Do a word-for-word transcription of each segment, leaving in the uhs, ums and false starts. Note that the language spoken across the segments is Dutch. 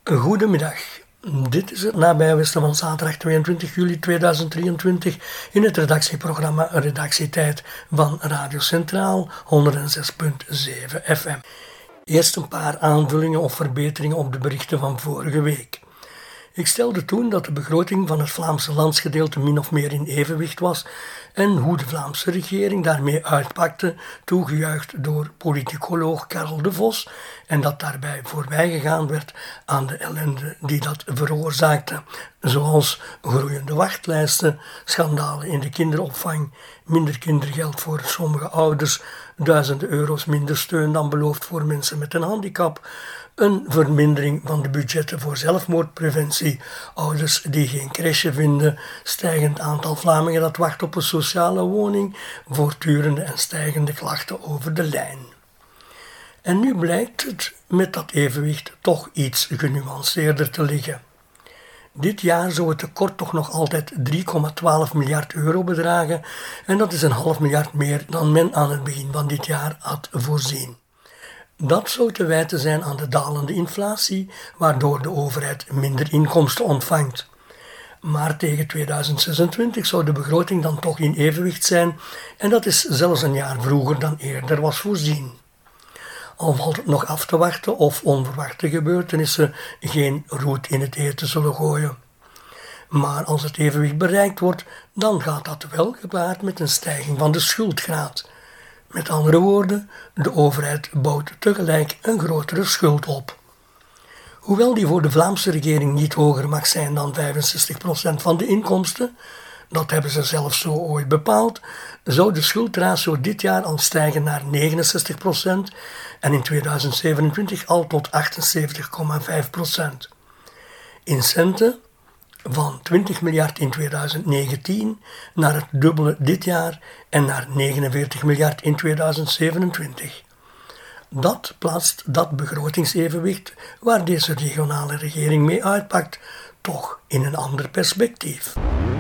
Goedemiddag. Dit is het nabijwesten van zaterdag tweeëntwintig juli tweeduizend drieëntwintig in het redactieprogramma Redactietijd van Radio Centraal honderdzes komma zeven F M. Eerst een paar aanvullingen of verbeteringen op de berichten van vorige week. Ik stelde toen dat de begroting van het Vlaamse landsgedeelte min of meer in evenwicht was en hoe de Vlaamse regering daarmee uitpakte, toegejuicht door politicoloog Karel de Vos, en dat daarbij voorbijgegaan werd aan de ellende die dat veroorzaakte, zoals groeiende wachtlijsten, schandalen in de kinderopvang, minder kindergeld voor sommige ouders, duizenden euro's minder steun dan beloofd voor mensen met een handicap, een vermindering van de budgetten voor zelfmoordpreventie, ouders die geen crèche vinden, stijgend aantal Vlamingen dat wacht op een sociale woning, voortdurende en stijgende klachten over de lijn. En nu blijkt het met dat evenwicht toch iets genuanceerder te liggen. Dit jaar zou het tekort toch nog altijd drie komma twaalf miljard euro bedragen en dat is een half miljard meer dan men aan het begin van dit jaar had voorzien. Dat zou te wijten zijn aan de dalende inflatie, waardoor de overheid minder inkomsten ontvangt. Maar tegen tweeduizend zesentwintig zou de begroting dan toch in evenwicht zijn en dat is zelfs een jaar vroeger dan eerder was voorzien. Al valt het nog af te wachten of onverwachte gebeurtenissen geen roet in het eten zullen gooien. Maar als het evenwicht bereikt wordt, dan gaat dat wel gepaard met een stijging van de schuldgraad. Met andere woorden, de overheid bouwt tegelijk een grotere schuld op. Hoewel die voor de Vlaamse regering niet hoger mag zijn dan vijfenzestig procent van de inkomsten, dat hebben ze zelf zo ooit bepaald, zou de schuldratio dit jaar al stijgen naar negenenzestig procent en in tweeduizend zevenentwintig al tot achtenzeventig komma vijf procent. In centen van twintig miljard in tweeduizend negentien naar het dubbele dit jaar en naar negenenveertig miljard in tweeduizend zevenentwintig. Dat plaatst dat begrotingsevenwicht waar deze regionale regering mee uitpakt toch in een ander perspectief.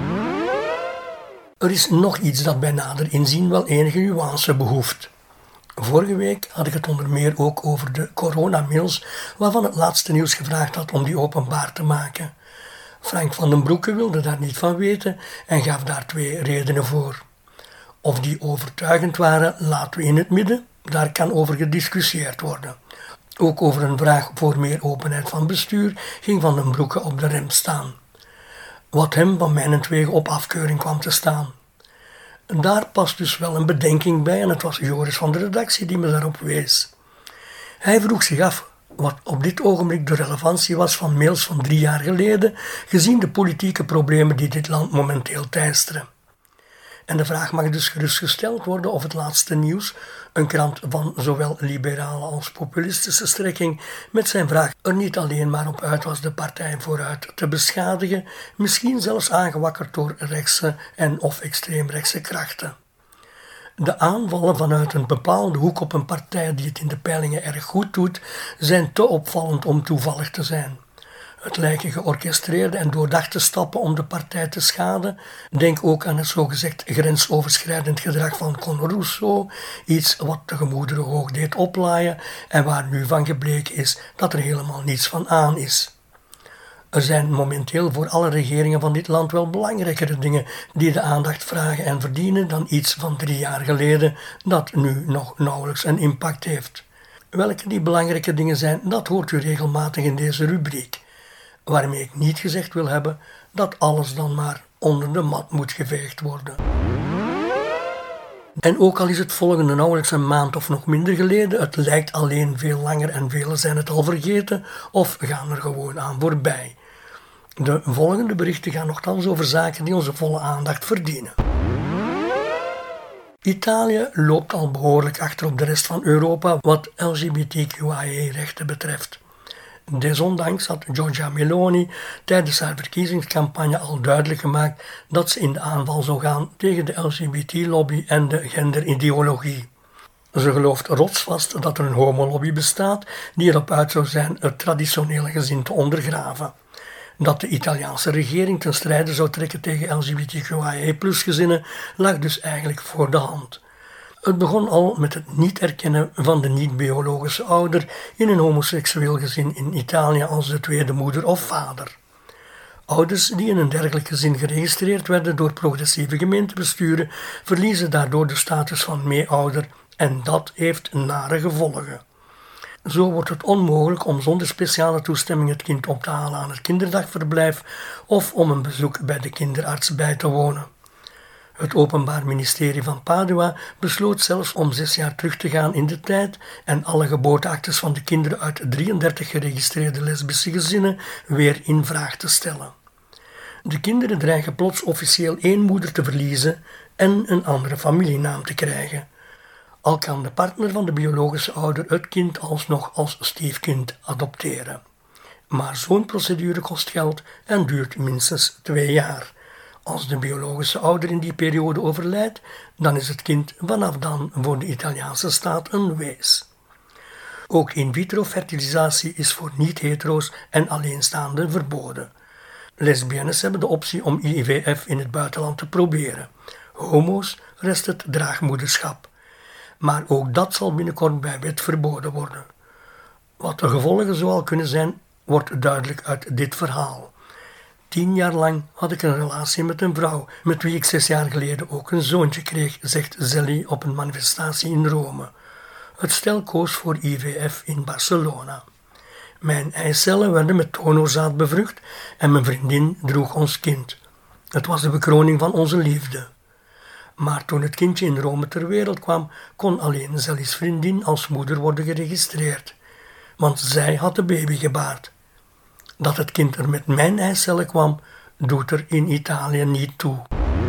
Er is nog iets dat bij nader inzien wel enige nuance behoeft. Vorige week had ik het onder meer ook over de coronamails waarvan het laatste nieuws gevraagd had om die openbaar te maken. Frank van den Broeke wilde daar niet van weten en gaf daar twee redenen voor. Of die overtuigend waren, laten we in het midden, daar kan over gediscussieerd worden. Ook over een vraag voor meer openheid van bestuur ging Van den Broeke op de rem staan. Wat hem van mijnentwege op afkeuring kwam te staan. Daar past dus wel een bedenking bij en het was Joris van de redactie die me daarop wees. Hij vroeg zich af wat op dit ogenblik de relevantie was van mails van drie jaar geleden, gezien de politieke problemen die dit land momenteel teisteren. En de vraag mag dus gerust gesteld worden of het laatste nieuws, een krant van zowel liberale als populistische strekking, met zijn vraag er niet alleen maar op uit was de partij vooruit te beschadigen, misschien zelfs aangewakkerd door rechtse en of extreemrechtse krachten. De aanvallen vanuit een bepaalde hoek op een partij die het in de peilingen erg goed doet, zijn te opvallend om toevallig te zijn. Het lijken georchestreerde en doordachte stappen om de partij te schaden. Denk ook aan het zogezegd grensoverschrijdend gedrag van Conor Rousseau, iets wat de gemoederen hoog deed oplaaien en waar nu van gebleken is dat er helemaal niets van aan is. Er zijn momenteel voor alle regeringen van dit land wel belangrijkere dingen die de aandacht vragen en verdienen dan iets van drie jaar geleden dat nu nog nauwelijks een impact heeft. Welke die belangrijke dingen zijn, dat hoort u regelmatig in deze rubriek. Waarmee ik niet gezegd wil hebben dat alles dan maar onder de mat moet geveegd worden. En ook al is het volgende nauwelijks een maand of nog minder geleden, het lijkt alleen veel langer en velen zijn het al vergeten of gaan er gewoon aan voorbij. De volgende berichten gaan nogthans over zaken die onze volle aandacht verdienen. Italië loopt al behoorlijk achter op de rest van Europa wat L G B T Q I A-rechten betreft. Desondanks had Giorgia Meloni tijdens haar verkiezingscampagne al duidelijk gemaakt dat ze in de aanval zou gaan tegen de L G B T-lobby en de genderideologie. Ze gelooft rotsvast dat er een homolobby bestaat die erop uit zou zijn het traditionele gezin te ondergraven. Dat de Italiaanse regering ten strijde zou trekken tegen L G B T Q I A plus gezinnen lag dus eigenlijk voor de hand. Het begon al met het niet erkennen van de niet-biologische ouder in een homoseksueel gezin in Italië als de tweede moeder of vader. Ouders die in een dergelijk gezin geregistreerd werden door progressieve gemeentebesturen verliezen daardoor de status van meeouder en dat heeft nare gevolgen. Zo wordt het onmogelijk om zonder speciale toestemming het kind op te halen aan het kinderdagverblijf of om een bezoek bij de kinderarts bij te wonen. Het Openbaar Ministerie van Padua besloot zelfs om zes jaar terug te gaan in de tijd en alle geboorteactes van de kinderen uit drieëndertig geregistreerde lesbische gezinnen weer in vraag te stellen. De kinderen dreigen plots officieel één moeder te verliezen en een andere familienaam te krijgen. Al kan de partner van de biologische ouder het kind alsnog als stiefkind adopteren. Maar zo'n procedure kost geld en duurt minstens twee jaar. Als de biologische ouder in die periode overlijdt, dan is het kind vanaf dan voor de Italiaanse staat een wees. Ook in vitro fertilisatie is voor niet-hetero's en alleenstaanden verboden. Lesbiennes hebben de optie om I V F in het buitenland te proberen. Homo's rest het draagmoederschap. Maar ook dat zal binnenkort bij wet verboden worden. Wat de gevolgen zoal kunnen zijn, wordt duidelijk uit dit verhaal. Tien jaar lang had ik een relatie met een vrouw, met wie ik zes jaar geleden ook een zoontje kreeg, zegt Zelly op een manifestatie in Rome. Het stel koos voor I V F in Barcelona. Mijn eicellen werden met tonozaad bevrucht en mijn vriendin droeg ons kind. Het was de bekroning van onze liefde. Maar toen het kindje in Rome ter wereld kwam, kon alleen Zelly's vriendin als moeder worden geregistreerd. Want zij had de baby gebaard. Dat het kind er met mijn eicellen kwam, doet er in Italië niet toe.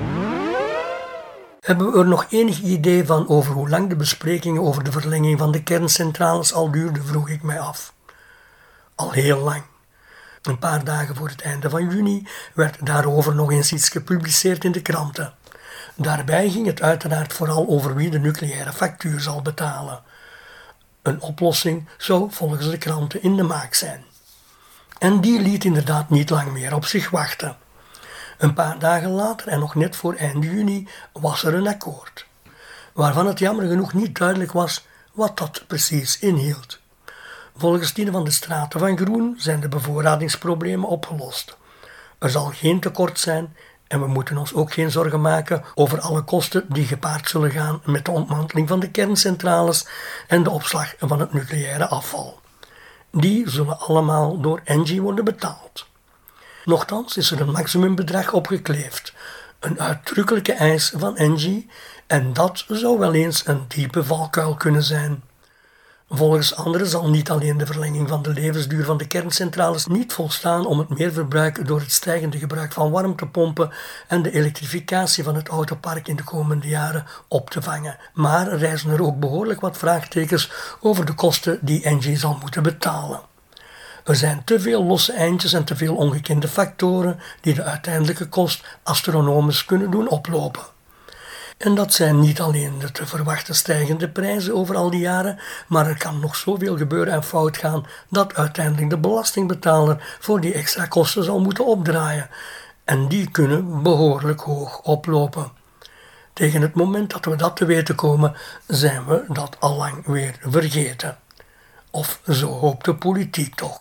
Hebben we er nog enig idee van over hoe lang de besprekingen over de verlenging van de kerncentrales al duurden, vroeg ik mij af. Al heel lang. Een paar dagen voor het einde van juni werd daarover nog eens iets gepubliceerd in de kranten. Daarbij ging het uiteraard vooral over wie de nucleaire factuur zal betalen. Een oplossing zou volgens de kranten in de maak zijn. En die liet inderdaad niet lang meer op zich wachten. Een paar dagen later en nog net voor eind juni was er een akkoord, waarvan het jammer genoeg niet duidelijk was wat dat precies inhield. Volgens Tine van de Straten van Groen zijn de bevoorradingsproblemen opgelost. Er zal geen tekort zijn en we moeten ons ook geen zorgen maken over alle kosten die gepaard zullen gaan met de ontmanteling van de kerncentrales en de opslag van het nucleaire afval. Die zullen allemaal door Engie worden betaald. Nochtans is er een maximumbedrag opgekleefd, een uitdrukkelijke eis van Engie, en dat zou wel eens een diepe valkuil kunnen zijn. Volgens anderen zal niet alleen de verlenging van de levensduur van de kerncentrales niet volstaan om het meerverbruik door het stijgende gebruik van warmtepompen en de elektrificatie van het autopark in de komende jaren op te vangen, maar rijzen er ook behoorlijk wat vraagtekens over de kosten die Engie zal moeten betalen. Er zijn te veel losse eindjes en te veel ongekende factoren die de uiteindelijke kost astronomisch kunnen doen oplopen. En dat zijn niet alleen de te verwachten stijgende prijzen over al die jaren, maar er kan nog zoveel gebeuren en fout gaan dat uiteindelijk de belastingbetaler voor die extra kosten zal moeten opdraaien. En die kunnen behoorlijk hoog oplopen. Tegen het moment dat we dat te weten komen, zijn we dat allang weer vergeten. Of zo hoopt de politiek toch.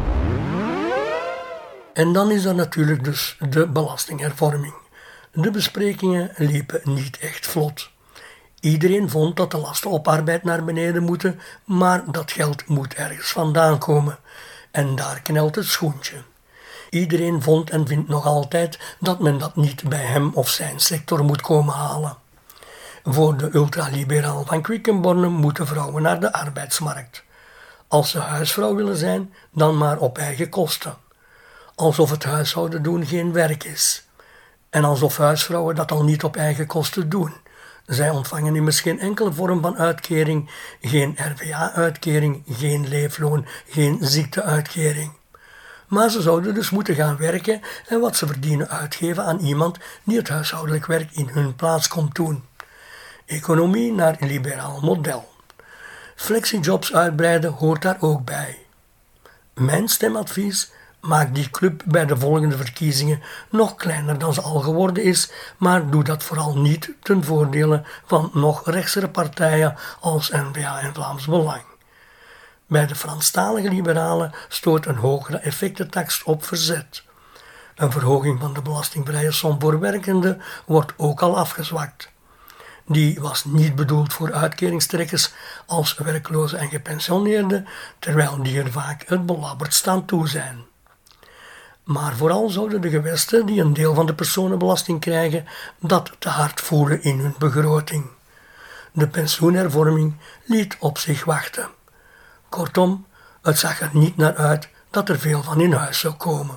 En dan is er natuurlijk dus de belastinghervorming. De besprekingen liepen niet echt vlot. Iedereen vond dat de lasten op arbeid naar beneden moeten, maar dat geld moet ergens vandaan komen. En daar knelt het schoentje. Iedereen vond en vindt nog altijd dat men dat niet bij hem of zijn sector moet komen halen. Voor de ultraliberaal van Quickenborne moeten vrouwen naar de arbeidsmarkt. Als ze huisvrouw willen zijn, dan maar op eigen kosten. Alsof het huishouden doen geen werk is. En alsof huisvrouwen dat al niet op eigen kosten doen. Zij ontvangen immers geen enkele vorm van uitkering, geen R V A-uitkering, geen leefloon, geen ziekteuitkering. Maar ze zouden dus moeten gaan werken en wat ze verdienen uitgeven aan iemand die het huishoudelijk werk in hun plaats komt doen. Economie naar liberaal model. Flexijobs uitbreiden hoort daar ook bij. Mijn stemadvies: Maak die club bij de volgende verkiezingen nog kleiner dan ze al geworden is, maar doe dat vooral niet ten voordele van nog rechtsere partijen als N V A en Vlaams Belang. Bij de Franstalige liberalen stoot een hogere effectentax op verzet. Een verhoging van de belastingvrije som voor werkenden wordt ook al afgezwakt. Die was niet bedoeld voor uitkeringstrekkers als werklozen en gepensioneerden, terwijl die er vaak het belabberdst aan toe zijn. Maar vooral zouden de gewesten die een deel van de personenbelasting krijgen, dat te hard voelen in hun begroting. De pensioenhervorming liet op zich wachten. Kortom, het zag er niet naar uit dat er veel van in huis zou komen.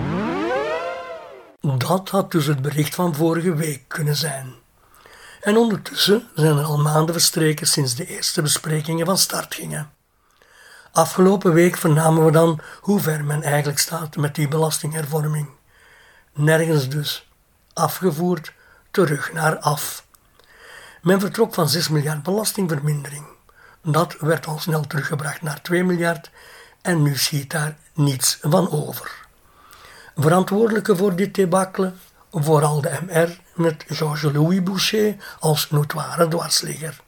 Dat had dus het bericht van vorige week kunnen zijn. En ondertussen zijn er al maanden verstreken sinds de eerste besprekingen van start gingen. Afgelopen week vernamen we dan hoe ver men eigenlijk staat met die belastinghervorming. Nergens dus. Afgevoerd, terug naar af. Men vertrok van zes miljard belastingvermindering. Dat werd al snel teruggebracht naar twee miljard en nu schiet daar niets van over. Verantwoordelijke voor dit debacle, vooral de M R met Georges-Louis Boucher als notoire dwarsligger.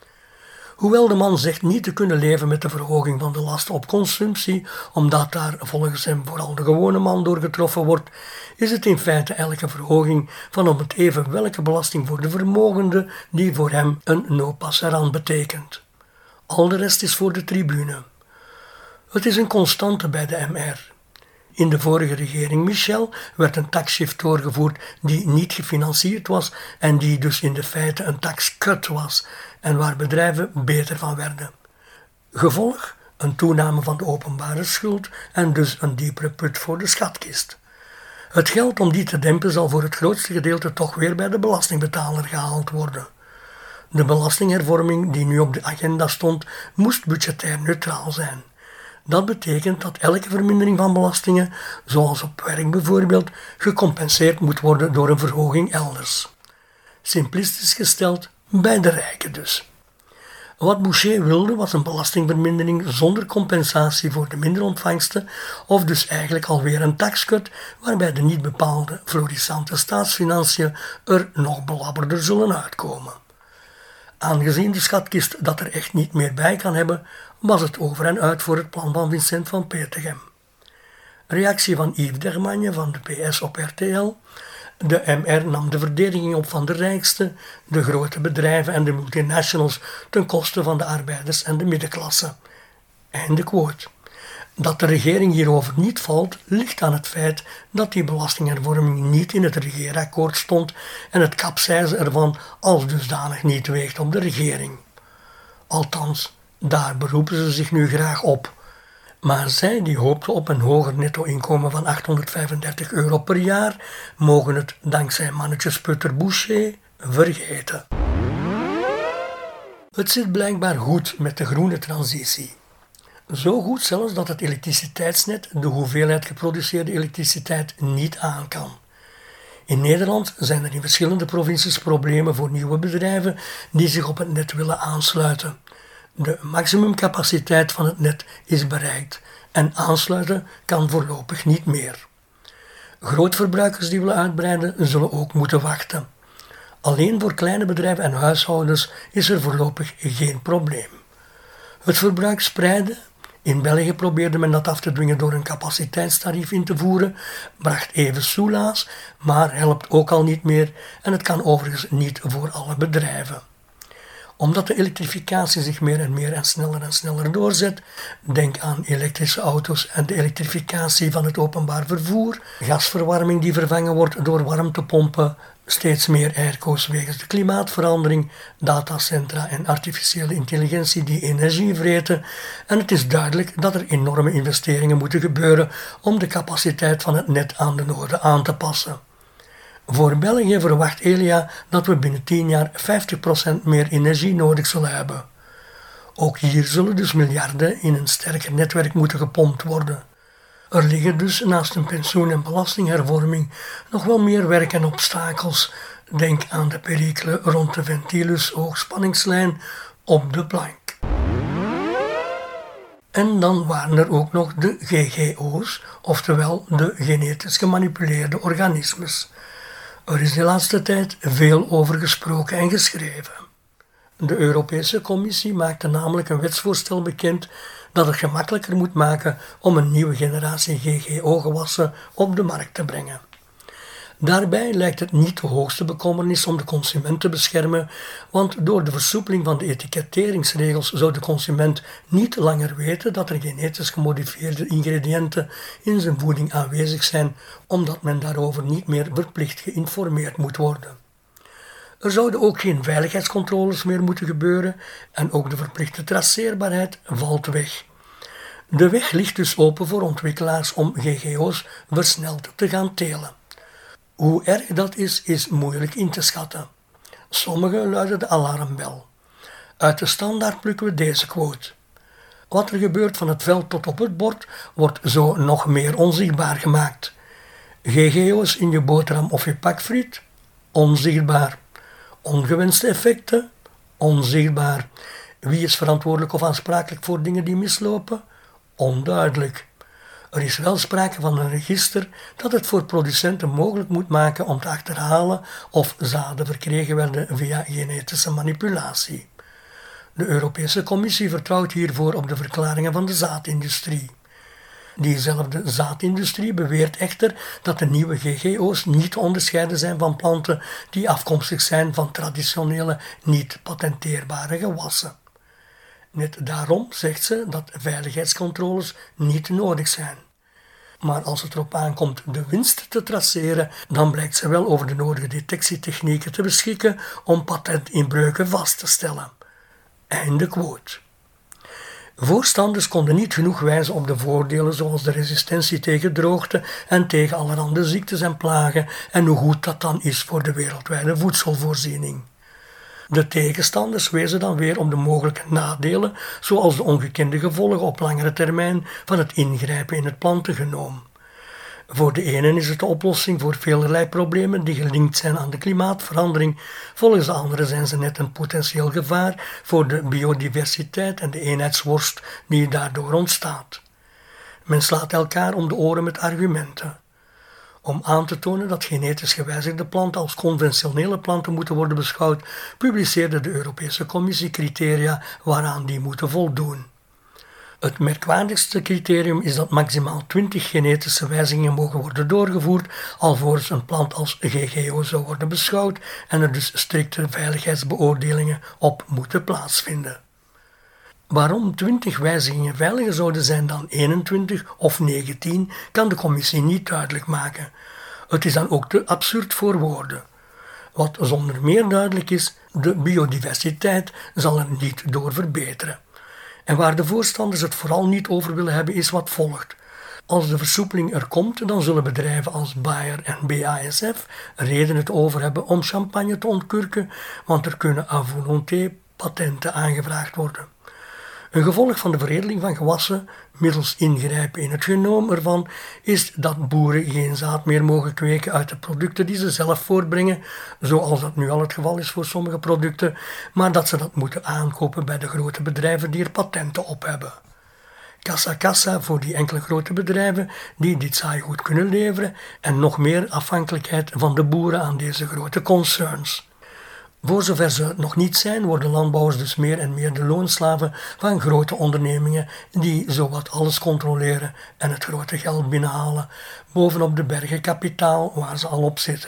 Hoewel de man zegt niet te kunnen leven met de verhoging van de lasten op consumptie, omdat daar volgens hem vooral de gewone man door getroffen wordt, is het in feite elke verhoging van om het even welke belasting voor de vermogenden die voor hem een no passerant betekent. Al de rest is voor de tribune. Het is een constante bij de M R. In de vorige regering Michel werd een taxshift doorgevoerd die niet gefinancierd was en die dus in de feite een taxcut was en waar bedrijven beter van werden. Gevolg? Een toename van de openbare schuld en dus een diepere put voor de schatkist. Het geld om die te dempen zal voor het grootste gedeelte toch weer bij de belastingbetaler gehaald worden. De belastinghervorming die nu op de agenda stond, moest budgetair neutraal zijn. Dat betekent dat elke vermindering van belastingen, zoals op werk bijvoorbeeld, gecompenseerd moet worden door een verhoging elders. Simplistisch gesteld, bij de rijken dus. Wat Boucher wilde was een belastingvermindering zonder compensatie voor de minderontvangsten, of dus eigenlijk alweer een taxcut waarbij de niet bepaalde florissante staatsfinanciën er nog belabberder zullen uitkomen. Aangezien de schatkist dat er echt niet meer bij kan hebben, was het over en uit voor het plan van Vincent van Petegem. Reactie van Yves Dermagne van de P S op R T L. De M R nam de verdediging op van de rijkste, de grote bedrijven en de multinationals ten koste van de arbeiders en de middenklasse. Einde quote. Dat de regering hierover niet valt, ligt aan het feit dat die belastinghervorming niet in het regeerakkoord stond en het kapseizen ervan als dusdanig niet weegt op de regering. Althans, daar beroepen ze zich nu graag op. Maar zij die hoopten op een hoger netto-inkomen van achthonderdvijfendertig euro per jaar, mogen het dankzij mannetjesputter Boucher vergeten. Het zit blijkbaar goed met de groene transitie. Zo goed zelfs dat het elektriciteitsnet de hoeveelheid geproduceerde elektriciteit niet aan kan. In Nederland zijn er in verschillende provincies problemen voor nieuwe bedrijven die zich op het net willen aansluiten. De maximumcapaciteit van het net is bereikt en aansluiten kan voorlopig niet meer. Grootverbruikers die willen uitbreiden zullen ook moeten wachten. Alleen voor kleine bedrijven en huishoudens is er voorlopig geen probleem. Het verbruik spreiden. In België probeerde men dat af te dwingen door een capaciteitstarief in te voeren, bracht even soelaas, maar helpt ook al niet meer en het kan overigens niet voor alle bedrijven. Omdat de elektrificatie zich meer en meer en sneller en sneller doorzet, denk aan elektrische auto's en de elektrificatie van het openbaar vervoer, gasverwarming die vervangen wordt door warmtepompen, steeds meer airco's wegens de klimaatverandering, datacentra en artificiële intelligentie die energie vreten, en het is duidelijk dat er enorme investeringen moeten gebeuren om de capaciteit van het net aan de noden aan te passen. Voor België verwacht Elia dat we binnen tien jaar vijftig procent meer energie nodig zullen hebben. Ook hier zullen dus miljarden in een sterker netwerk moeten gepompt worden. Er liggen dus naast een pensioen- en belastinghervorming nog wel meer werk en obstakels. Denk aan de perikelen rond de Ventilus hoogspanningslijn op de plank. En dan waren er ook nog de G G O's, oftewel de genetisch gemanipuleerde organismes. Er is de laatste tijd veel over gesproken en geschreven. De Europese Commissie maakte namelijk een wetsvoorstel bekend dat het gemakkelijker moet maken om een nieuwe generatie G G O-gewassen op de markt te brengen. Daarbij lijkt het niet de hoogste bekommernis om de consument te beschermen, want door de versoepeling van de etiketteringsregels zou de consument niet langer weten dat er genetisch gemodificeerde ingrediënten in zijn voeding aanwezig zijn, omdat men daarover niet meer verplicht geïnformeerd moet worden. Er zouden ook geen veiligheidscontroles meer moeten gebeuren en ook de verplichte traceerbaarheid valt weg. De weg ligt dus open voor ontwikkelaars om G G O's versneld te gaan telen. Hoe erg dat is, is moeilijk in te schatten. Sommigen luiden de alarmbel. Uit de standaard plukken we deze quote. Wat er gebeurt van het veld tot op het bord, wordt zo nog meer onzichtbaar gemaakt. G G O's in je boterham of je pak friet? Onzichtbaar. Ongewenste effecten? Onzichtbaar. Wie is verantwoordelijk of aansprakelijk voor dingen die mislopen? Onduidelijk. Er is wel sprake van een register dat het voor producenten mogelijk moet maken om te achterhalen of zaden verkregen werden via genetische manipulatie. De Europese Commissie vertrouwt hiervoor op de verklaringen van de zaadindustrie. Diezelfde zaadindustrie beweert echter dat de nieuwe G G O's niet te onderscheiden zijn van planten die afkomstig zijn van traditionele, niet patenteerbare gewassen. Net daarom zegt ze dat veiligheidscontroles niet nodig zijn. Maar als het erop aankomt de winst te traceren, dan blijkt ze wel over de nodige detectietechnieken te beschikken om patentinbreuken vast te stellen. Einde quote. Voorstanders konden niet genoeg wijzen op de voordelen zoals de resistentie tegen droogte en tegen allerhande ziektes en plagen en hoe goed dat dan is voor de wereldwijde voedselvoorziening. De tegenstanders wezen dan weer op de mogelijke nadelen, zoals de ongekende gevolgen op langere termijn van het ingrijpen in het plantengenoom. Voor de ene is het de oplossing voor velerlei problemen die gelinkt zijn aan de klimaatverandering, volgens de andere zijn ze net een potentieel gevaar voor de biodiversiteit en de eenheidsworst die daardoor ontstaat. Men slaat elkaar om de oren met argumenten. Om aan te tonen dat genetisch gewijzigde planten als conventionele planten moeten worden beschouwd, publiceerde de Europese Commissie criteria waaraan die moeten voldoen. Het merkwaardigste criterium is dat maximaal twintig genetische wijzigingen mogen worden doorgevoerd, alvorens een plant als G G O zou worden beschouwd en er dus strikte veiligheidsbeoordelingen op moeten plaatsvinden. Waarom twintig wijzigingen veiliger zouden zijn dan eenentwintig of negentien, kan de commissie niet duidelijk maken. Het is dan ook te absurd voor woorden. Wat zonder meer duidelijk is, de biodiversiteit zal er niet door verbeteren. En waar de voorstanders het vooral niet over willen hebben is wat volgt. Als de versoepeling er komt, dan zullen bedrijven als Bayer en B A S F redenen te over hebben om champagne te ontkurken, want er kunnen à volonté patenten aangevraagd worden. Een gevolg van de veredeling van gewassen, middels ingrijpen in het genoom ervan, is dat boeren geen zaad meer mogen kweken uit de producten die ze zelf voortbrengen, zoals dat nu al het geval is voor sommige producten, maar dat ze dat moeten aankopen bij de grote bedrijven die er patenten op hebben. Kassa kassa voor die enkele grote bedrijven die dit saaigoed kunnen leveren en nog meer afhankelijkheid van de boeren aan deze grote concerns. Voor zover ze het nog niet zijn, worden landbouwers dus meer en meer de loonslaven van grote ondernemingen die zowat alles controleren en het grote geld binnenhalen, bovenop de bergen kapitaal waar ze al op zitten.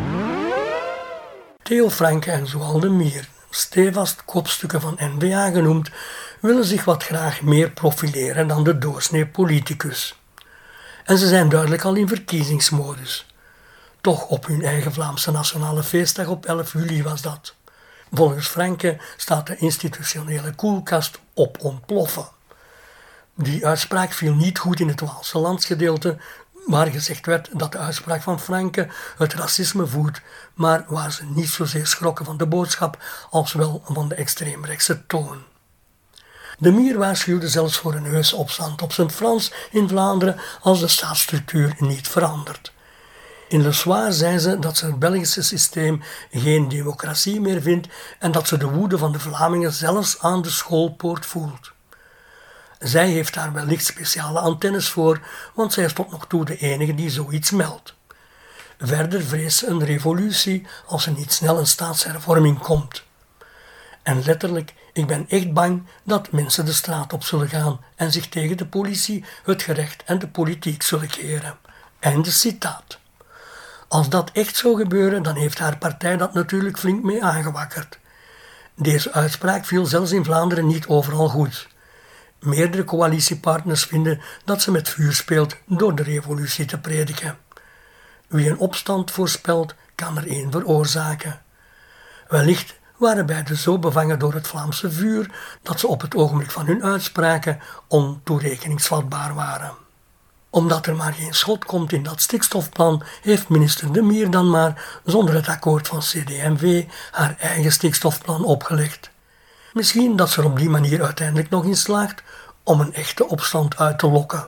Theo Franke en Zoal de Mier, stevast kopstukken van N V A genoemd, willen zich wat graag meer profileren dan de doorsnee politicus. En ze zijn duidelijk al in verkiezingsmodus. Toch op hun eigen Vlaamse nationale feestdag op elf juli was dat. Volgens Franke staat de institutionele koelkast op ontploffen. Die uitspraak viel niet goed in het Waalse landsgedeelte, waar gezegd werd dat de uitspraak van Franke het racisme voedt, maar waar ze niet zozeer schrokken van de boodschap als wel van de extreemrechtse toon. De Mier waarschuwde zelfs voor een heuse opstand op zijn Frans in Vlaanderen als de staatsstructuur niet verandert. In Le Soir zei ze dat ze het Belgische systeem geen democratie meer vindt en dat ze de woede van de Vlamingen zelfs aan de schoolpoort voelt. Zij heeft daar wellicht speciale antennes voor, want zij is tot nog toe de enige die zoiets meldt. Verder vreest ze een revolutie als er niet snel een staatshervorming komt. En letterlijk, ik ben echt bang dat mensen de straat op zullen gaan en zich tegen de politie, het gerecht en de politiek zullen keren. Einde citaat. Als dat echt zou gebeuren, dan heeft haar partij dat natuurlijk flink mee aangewakkerd. Deze uitspraak viel zelfs in Vlaanderen niet overal goed. Meerdere coalitiepartners vinden dat ze met vuur speelt door de revolutie te prediken. Wie een opstand voorspelt, kan er één veroorzaken. Wellicht waren beiden zo bevangen door het Vlaamse vuur dat ze op het ogenblik van hun uitspraken ontoerekeningsvatbaar waren. Omdat er maar geen schot komt in dat stikstofplan, heeft minister De Mier dan maar, zonder het akkoord van C D M V, haar eigen stikstofplan opgelegd. Misschien dat ze er op die manier uiteindelijk nog in slaagt om een echte opstand uit te lokken.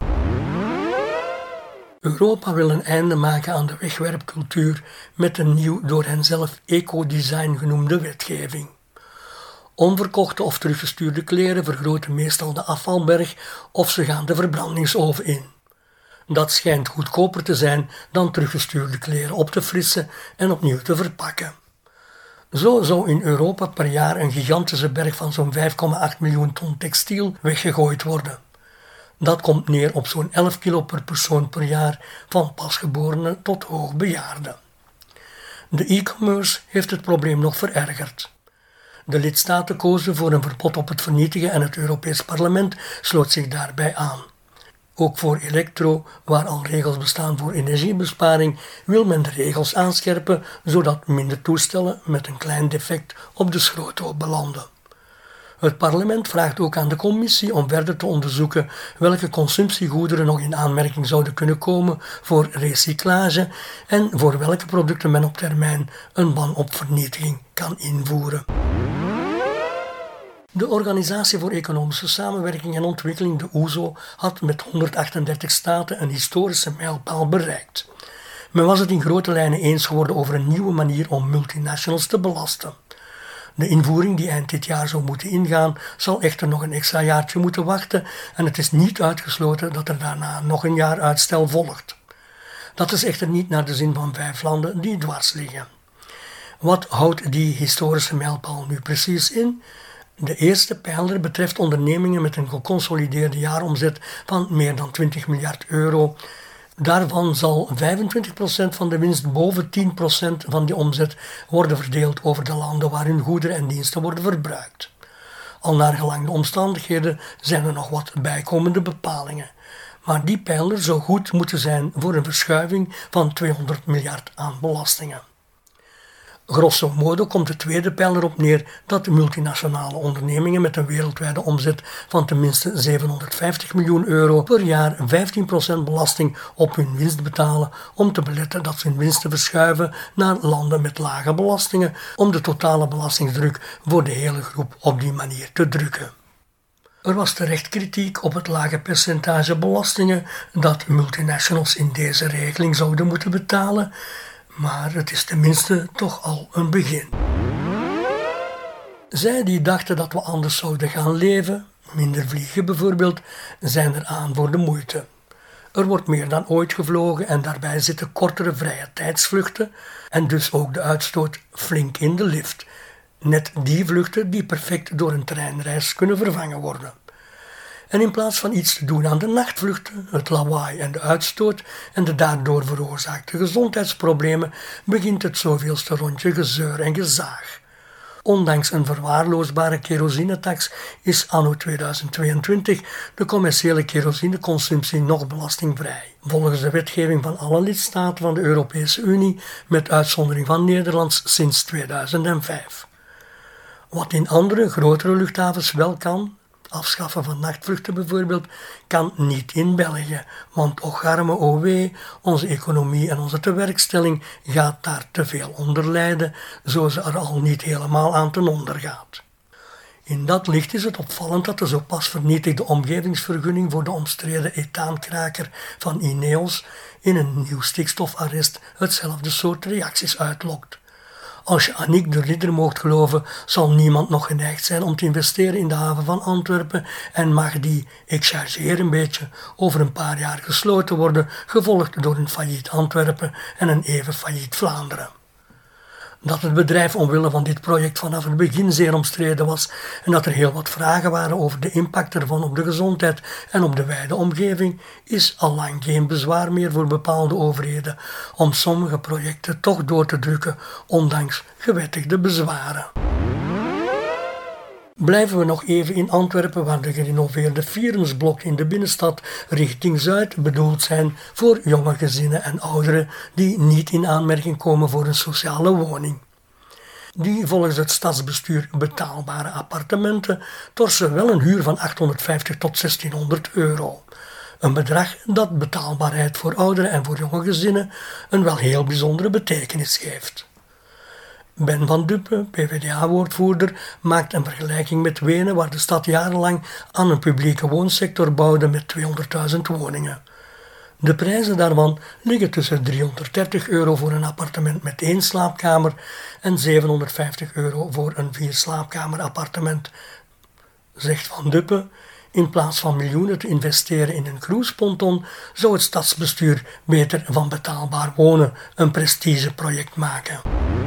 Europa wil een einde maken aan de wegwerpcultuur met een nieuw door henzelf ecodesign genoemde wetgeving. Onverkochte of teruggestuurde kleren vergroten meestal de afvalberg of ze gaan de verbrandingsoven in. Dat schijnt goedkoper te zijn dan teruggestuurde kleren op te frissen en opnieuw te verpakken. Zo zou in Europa per jaar een gigantische berg van zo'n vijf komma acht miljoen ton textiel weggegooid worden. Dat komt neer op zo'n elf kilo per persoon per jaar, van pasgeborenen tot hoogbejaarden. De e-commerce heeft het probleem nog verergerd. De lidstaten kozen voor een verbod op het vernietigen en het Europees Parlement sloot zich daarbij aan. Ook voor elektro, waar al regels bestaan voor energiebesparing, wil men de regels aanscherpen zodat minder toestellen met een klein defect op de schroothoop belanden. Het parlement vraagt ook aan de commissie om verder te onderzoeken welke consumptiegoederen nog in aanmerking zouden kunnen komen voor recyclage en voor welke producten men op termijn een ban op vernietiging kan invoeren. De Organisatie voor Economische Samenwerking en Ontwikkeling, de O E S O, had met honderdachtendertig staten een historische mijlpaal bereikt. Men was het in grote lijnen eens geworden over een nieuwe manier om multinationals te belasten. De invoering die eind dit jaar zou moeten ingaan, zal echter nog een extra jaartje moeten wachten en het is niet uitgesloten dat er daarna nog een jaar uitstel volgt. Dat is echter niet naar de zin van vijf landen die dwars liggen. Wat houdt die historische mijlpaal nu precies in? De eerste pijler betreft ondernemingen met een geconsolideerde jaaromzet van meer dan twintig miljard euro. Daarvan zal vijfentwintig procent van de winst boven tien procent van die omzet worden verdeeld over de landen waar hun goederen en diensten worden verbruikt. Al naar gelang de omstandigheden zijn er nog wat bijkomende bepalingen. Maar die pijler zou goed moeten zijn voor een verschuiving van tweehonderd miljard aan belastingen. Grosso modo komt de tweede pijler op neer dat de multinationale ondernemingen met een wereldwijde omzet van tenminste zevenhonderdvijftig miljoen euro per jaar vijftien procent belasting op hun winst betalen om te beletten dat ze hun winsten verschuiven naar landen met lage belastingen om de totale belastingsdruk voor de hele groep op die manier te drukken. Er was terecht kritiek op het lage percentage belastingen dat multinationals in deze regeling zouden moeten betalen, maar het is tenminste toch al een begin. Zij die dachten dat we anders zouden gaan leven, minder vliegen bijvoorbeeld, zijn er aan voor de moeite. Er wordt meer dan ooit gevlogen en daarbij zitten kortere vrije tijdsvluchten en dus ook de uitstoot flink in de lift. Net die vluchten die perfect door een treinreis kunnen vervangen worden. En in plaats van iets te doen aan de nachtvluchten, het lawaai en de uitstoot en de daardoor veroorzaakte gezondheidsproblemen, begint het zoveelste rondje gezeur en gezaag. Ondanks een verwaarloosbare kerosinetax is anno tweeduizend tweeëntwintig de commerciële kerosineconsumptie nog belastingvrij, volgens de wetgeving van alle lidstaten van de Europese Unie, met uitzondering van Nederland sinds tweeduizend vijf. Wat in andere, grotere luchthavens wel kan, afschaffen van nachtvluchten bijvoorbeeld, kan niet in België, want och arme o wee, onze economie en onze tewerkstelling gaat daar te veel onder lijden, zo ze er al niet helemaal aan ten onder gaat. In dat licht is het opvallend dat de zo pas vernietigde omgevingsvergunning voor de omstreden ethaankraker van Ineos in een nieuw stikstofarrest hetzelfde soort reacties uitlokt. Als je Annick de Ridder moogt geloven, zal niemand nog geneigd zijn om te investeren in de haven van Antwerpen en mag die, ik chargeer een beetje, over een paar jaar gesloten worden, gevolgd door een failliet Antwerpen en een even failliet Vlaanderen. Dat het bedrijf omwille van dit project vanaf het begin zeer omstreden was en dat er heel wat vragen waren over de impact ervan op de gezondheid en op de wijde omgeving, is allang geen bezwaar meer voor bepaalde overheden om sommige projecten toch door te drukken, ondanks gewettigde bezwaren. Blijven we nog even in Antwerpen, waar de gerenoveerde Vierensblokken in de binnenstad richting Zuid bedoeld zijn voor jonge gezinnen en ouderen die niet in aanmerking komen voor een sociale woning. Die volgens het stadsbestuur betaalbare appartementen torsen wel een huur van achthonderdvijftig tot zestienhonderd euro. Een bedrag dat betaalbaarheid voor ouderen en voor jonge gezinnen een wel heel bijzondere betekenis geeft. Ben van Duppe, P v d A-woordvoerder, maakt een vergelijking met Wenen, waar de stad jarenlang aan een publieke woonsector bouwde met tweehonderdduizend woningen. De prijzen daarvan liggen tussen driehonderddertig euro voor een appartement met één slaapkamer en zevenhonderdvijftig euro voor een vier slaapkamer appartement. Zegt Van Duppe, in plaats van miljoenen te investeren in een cruiseponton, zou het stadsbestuur beter van betaalbaar wonen een prestigeproject maken.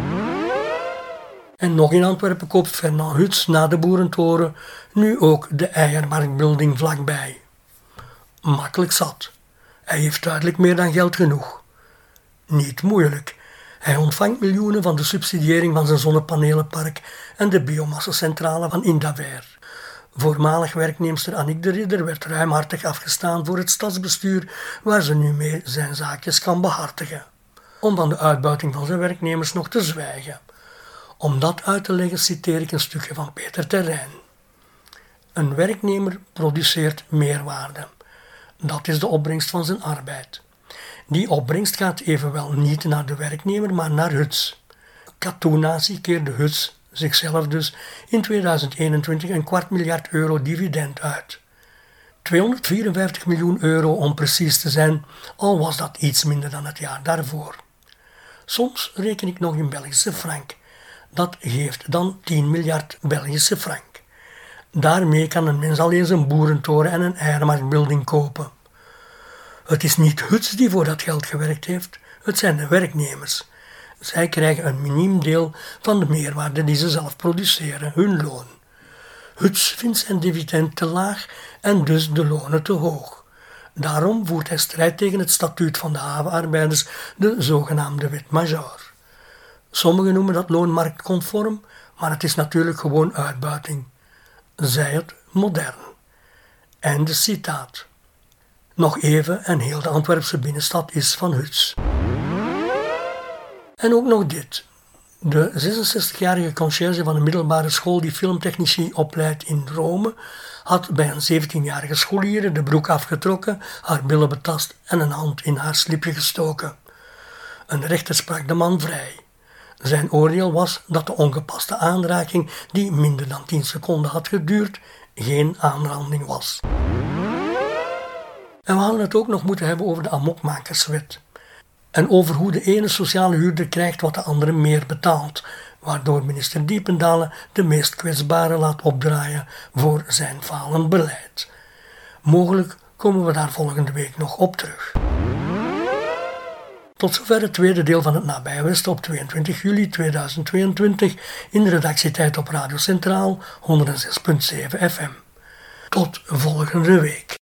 En nog in Antwerpen koopt Fernand Huts na de Boerentoren nu ook de Eiermarktbuilding vlakbij. Makkelijk zat. Hij heeft duidelijk meer dan geld genoeg. Niet moeilijk. Hij ontvangt miljoenen van de subsidiëring van zijn zonnepanelenpark en de biomassacentrale van Indaver. Voormalig werknemster Annick de Ridder werd ruimhartig afgestaan voor het stadsbestuur, waar ze nu mee zijn zaakjes kan behartigen. Om van de uitbuiting van zijn werknemers nog te zwijgen. Om dat uit te leggen citeer ik een stukje van Peter Terrein. Een werknemer produceert meerwaarde. Dat is de opbrengst van zijn arbeid. Die opbrengst gaat evenwel niet naar de werknemer, maar naar Huts. Katoennatie keerde Huts, zichzelf dus, in tweeduizend eenentwintig een kwart miljard euro dividend uit. tweehonderdvierenvijftig miljoen euro om precies te zijn, al was dat iets minder dan het jaar daarvoor. Soms reken ik nog in Belgische frank. Dat geeft dan tien miljard Belgische frank. Daarmee kan een mens al eens een boerentoren en een eiermarktbuilding kopen. Het is niet Huts die voor dat geld gewerkt heeft, het zijn de werknemers. Zij krijgen een miniem deel van de meerwaarde die ze zelf produceren, hun loon. Huts vindt zijn dividend te laag en dus de lonen te hoog. Daarom voert hij strijd tegen het statuut van de havenarbeiders, de zogenaamde wet major. Sommigen noemen dat loonmarktconform, maar het is natuurlijk gewoon uitbuiting. Zij het modern. Einde citaat. Nog even en heel de Antwerpse binnenstad is van Huts. En ook nog dit. De zesenzestigjarige conciërge van de middelbare school die filmtechnici opleidt in Rome had bij een zeventienjarige scholier de broek afgetrokken, haar billen betast en een hand in haar slipje gestoken. Een rechter sprak de man vrij. Zijn oordeel was dat de ongepaste aanraking, die minder dan tien seconden had geduurd, geen aanranding was. En we hadden het ook nog moeten hebben over de amokmakerswet. En over hoe de ene sociale huurder krijgt wat de andere meer betaalt, waardoor minister Diependalen de meest kwetsbaren laat opdraaien voor zijn falend beleid. Mogelijk komen we daar volgende week nog op terug. Tot zover het tweede deel van het Nabije Westen op tweeëntwintig juli tweeduizend tweeëntwintig in de redactietijd op Radio Centraal honderd zes komma zeven F M. Tot volgende week.